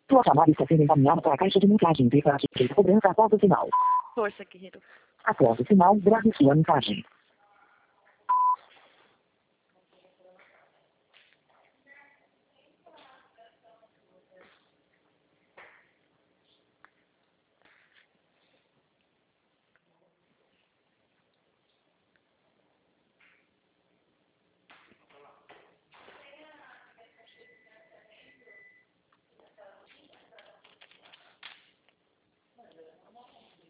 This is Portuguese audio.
Sua chamada está sendo encaminhada para a caixa de mensagem de cobrança após o sinal. Força, guerreiro. Após o sinal, grave sua mensagem.